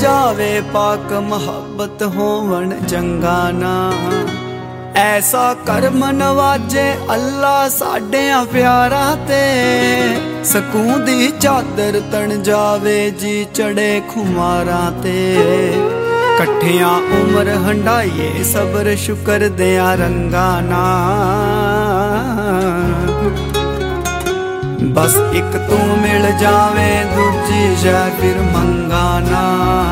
जावे पाक मुहब्बत होवन जंगा ना। ऐसा कर्म नवाजे अल्लाह साडियां प्यारा ते, सकून दी चादर तन जावे जी चढ़े खुमारा ते। कट्ठियां उम्र हंडाइए सबर शुकर दिया रंगा ना। बस एक तू मिल जावे दूजी शै फिर मंगा ना।